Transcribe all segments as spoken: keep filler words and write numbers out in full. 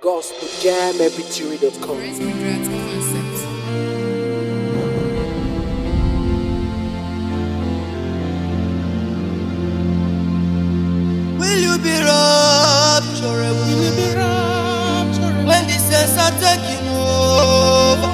gospel jam m p three dot com. Will you be raptured? Will you be raptured when the saints are taking over?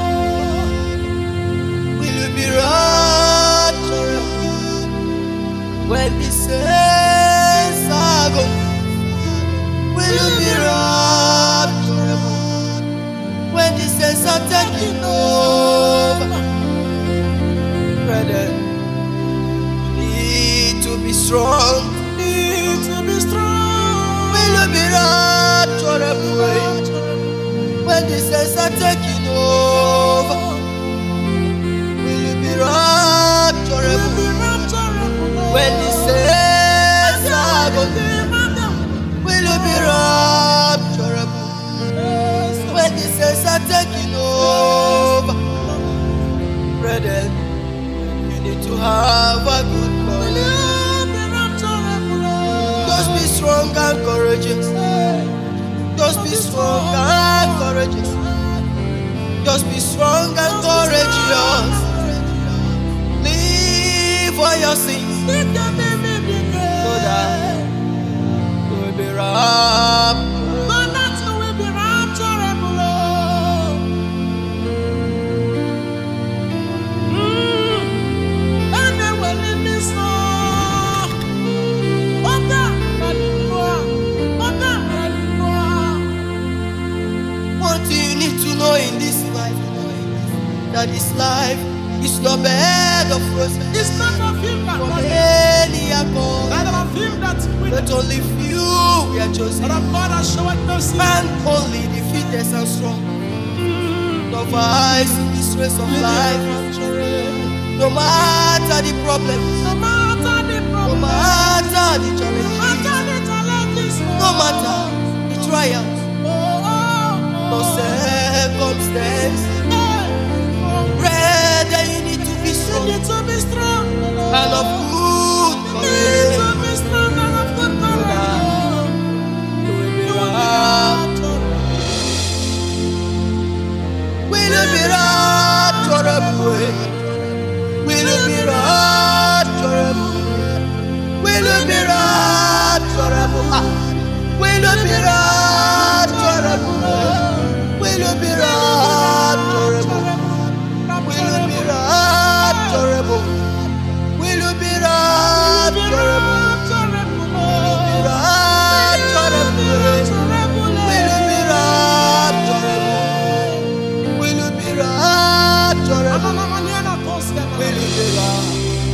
Will you be raptured when the saints are gone? Will you be raptured when the saints are taking over? Brother, you need to be strong. Need to be strong. Will you be raptured when the saints are taking over? Will you be raptured when the saints are gone? Will you be raptured when the saints are taking over? Brethren, you need to have a good body. Just be strong and courageous. Just be strong and courageous. Just be strong and courageous. Live for your sins, so that you will be raptured. In this life, that this life is not bed of roses. It's not a film that was any alcohol. But only few we are chosen. And only the fittest and strong. No vice in this race of life. No matter the problems, no matter the challenges, no matter the trials, no circumstance. Brother, you need to be strong, and of good courage. Will you be raptured? Will you be raptured? Will you be raptured? Will you be raptured? Will you be raptured? Will you be raptured? Will you be raptured? Will you be raptured? Will you be raptured? Will you be raptured?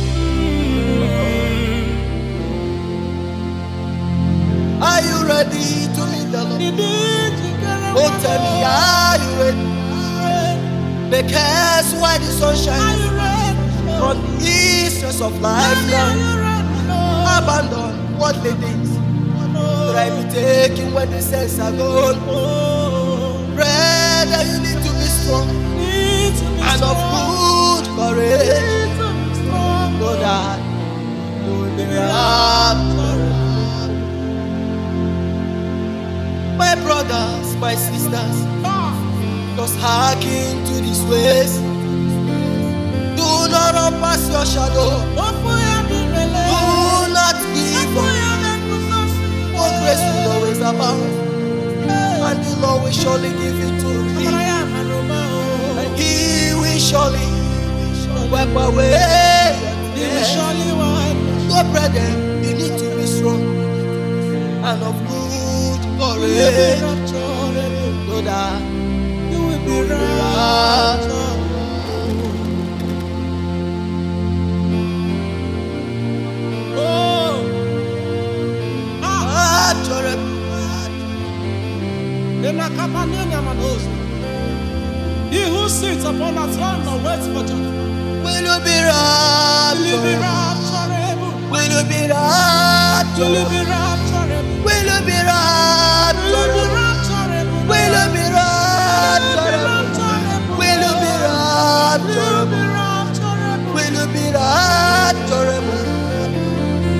Are you ready to meet the Lord? Oh, tell me, are you ready? Because why the sun shines from the east rays of life now. Abandon worldly things. Try be taking when the saints are gone. Brother, you need to be strong and of good courage. So that you will be raptured. My brothers, my sisters, just hearken to these ways. Do not run past your shadow. Do not give up. For grace will always abound, and the Lord will surely give it to thee. And He will surely wipe away. He will surely wipe. So, brethren, you need to be strong and of good courage, so that you will be raptured. Oh, raptured. He who sits upon the throne and waits for judgment. Will you be raptured? Will you be raptured? Will you be raptured? Will you be raptured? Will you be raptured? Will you be raptured? Will you be raptured? Will you be raptured?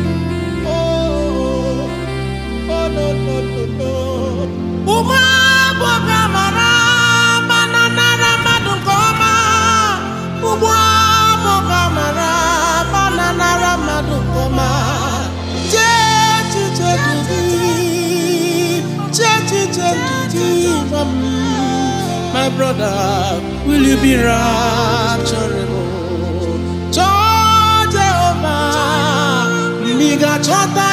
Oh, oh no no no no. Bogamara, Banana Madukoma, Ubwa Bogamara, Banana Madukoma, Jeju Jeju my brother, will you be rapturable? Jehovah, Miga Chota.